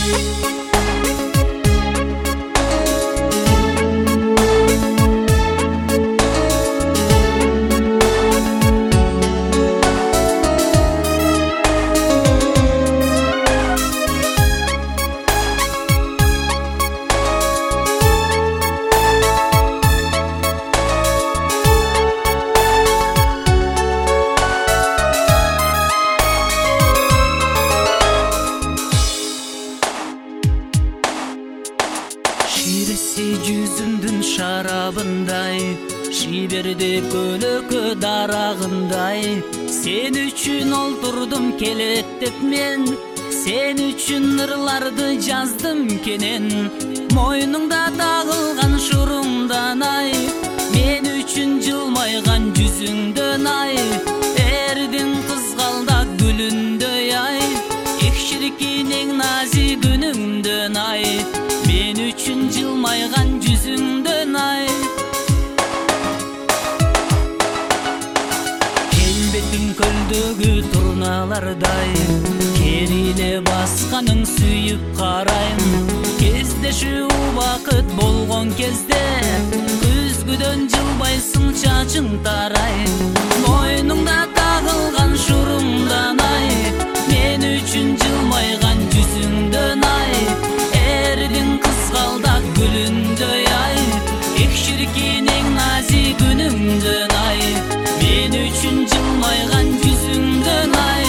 Şiresi yüzümdün şarabınday, şiberde kölökö daragınday. Sen üçün olturdum kelettep men, sen üçün ırlardı жаздым kenen. Moynungda tağılgan şurumdan ay, men üçün жылмайган жүзүңдөн ay. Эрдин кызгалдак гүлүндөй ay, экширкинең нази күнүңдөн ay. Men üçün жылмайган жүзүңдөн ay. Келбетиң көлдөгү турналардай, кериле басканың сүйүп карайм. Кездешүү убакыт болгон кезде, күзгүдөн жылбайсың чачың тарай. Мойнуңда тагылган шурумдан ay, мен үчүн жылмайган жүзүңдөн ay. Эрдин кызгалдак гүлүндөй ay, экширкинең нази күнүңдөн ay. Men үчүн жылмайган жүзүңдөн ay.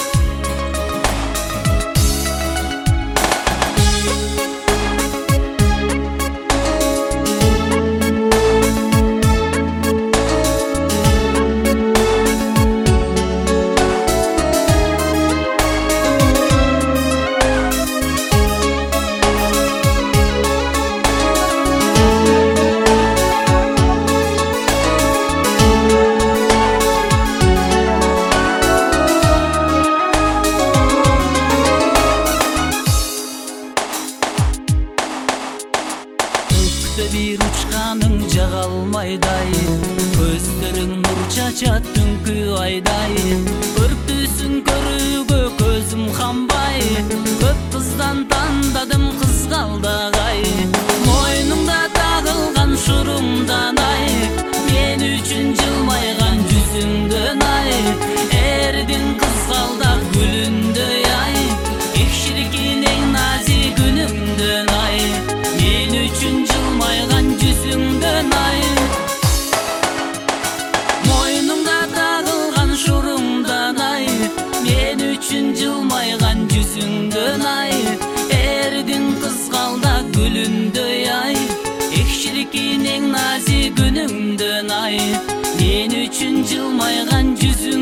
Bir uçkanın жагалмайдай, көздөрүң нур чачат түнкү айдай. Көрктүүсүн көрүүгө көзүм камбай, көп кыздан тандадым кызгалдагай. Мойнуңда тагылган шурумдан ay, мен үчүн жылмайган жүзүңдөн ay. Эрдин кызгалдак гүлүндөй ay, экширкинең нази күнүңдөн ay. Men үчүн жылмайган жүзүңдөн ay. Мойнуңда тагылган шурумдан ay, мен үчүн жылмайган жүзүңдөн ay. Эрдин кызгалдак гүлүндөй ay, экширкинең нази күнүңдөн ay. Men үчүн жылмайган жүзүң